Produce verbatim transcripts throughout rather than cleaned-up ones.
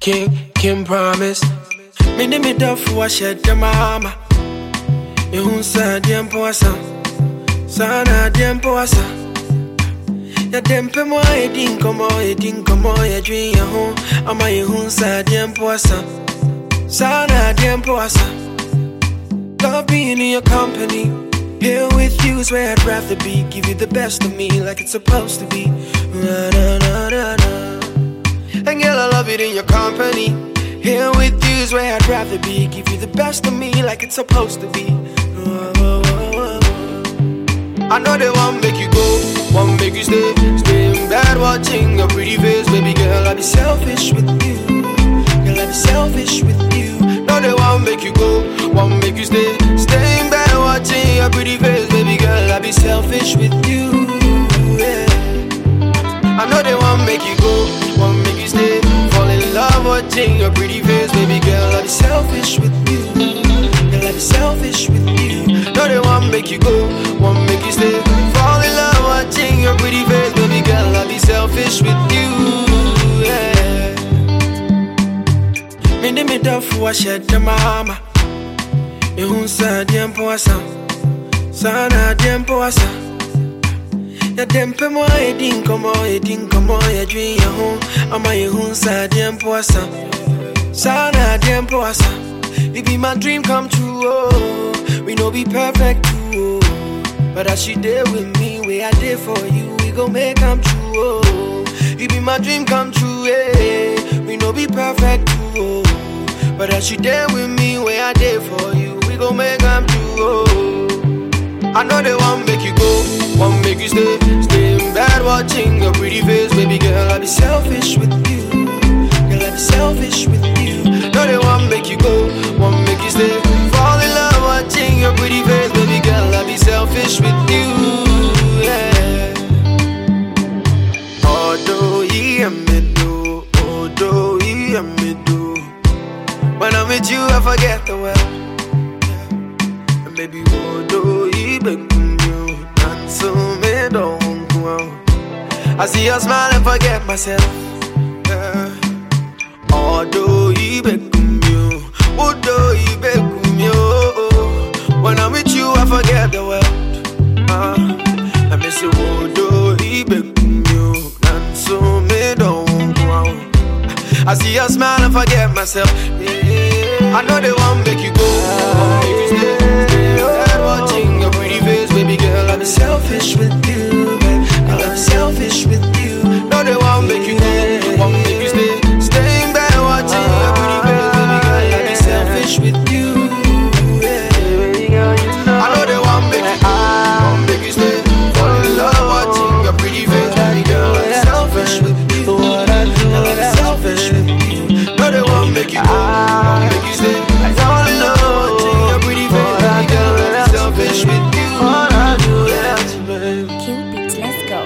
King, King promise. Me ni me da for shed the mama. You who said them poisa. Sana them poisa. Ya dem pe mo e din komo e din komo e dream ya ho. Ama you who said them poisa. Sana them poisa. Love being in your company. Here with you is where I'd rather be. Give you the best of me like it's supposed to be. Na, na, na, na, na. And girl, I love it in your company. Here with you is where I'd rather be. Give you the best of me like it's supposed to be. I know they won't make you go, won't make you stay. Stay in bed watching your pretty face. Baby girl, I'll be selfish with you. Girl, I'll be selfish with you. No, they won't make you go, won't make you stay. Stay in bed watching your pretty face. Baby girl, I'll be selfish with you. Yeah. I know they won't make you go, won't make you stay. Fall in love watching your pretty face. Baby girl, I'll be selfish with you. Girl, I'll be selfish with you. No, they won't make you go, won't make you stay. Fall in love watching your pretty face. Baby girl, I'll be selfish with you. Yeah. Me ni me da for shed the mama. You who said them poisa. Sana them poisa. Ya dem pe mo e din komo e din komo e dream ya ho. Ama you who said them poisa. Sana them poisa. It be my dream come true, oh. We no be perfect too, oh. But as she there with me, way I did for you, we gon' make come true, oh. It be my dream come true, eh. We no be perfect too, oh. But as she there with me, way I did for you, we gon' make come true, oh. I know they won't make you go, won't make you stay. Stay in bed watching your pretty face. Baby girl, I'll be selfish with you. Girl, I'll be selfish with you. No, they won't make you go, won't make you stay. Fall in love watching your pretty face. Baby girl, I'll be selfish with you. Yeah. Although he and me do, although he and me do. When I'm with you, I forget the world. And baby, although he been you, not so me don't go out. I see your smile and forget myself. Yeah. Although he become you, although he become you. When I'm with you, I forget the world. Uh, I miss you, although he become you. And so me don't go out. I see your smile and forget myself. Yeah. I know they won't make you go, won't make you stay. Stay there watching your pretty face, baby girl. I'll be selfish with you, babe. I'll be selfish with you. No, they won't make you go, won't make you stay. Staying back watching your pretty face, baby girl. I'll be selfish with you. Yeah. I know they won't make you go, won't make you stay. Fall in love watching your pretty face, baby girl. I'll be selfish with you. I'll be selfish with you. No, they won't make you go, won't make you stay. Fall in love watching your pretty face, baby girl. I'll be selfish with you. Cupid, let's go.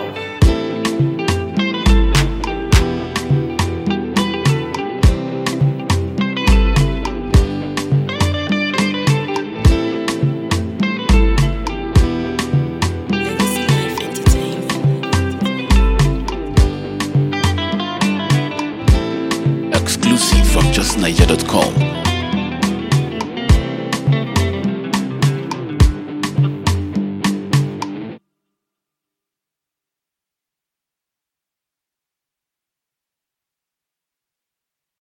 Exclusive from just niger dot com.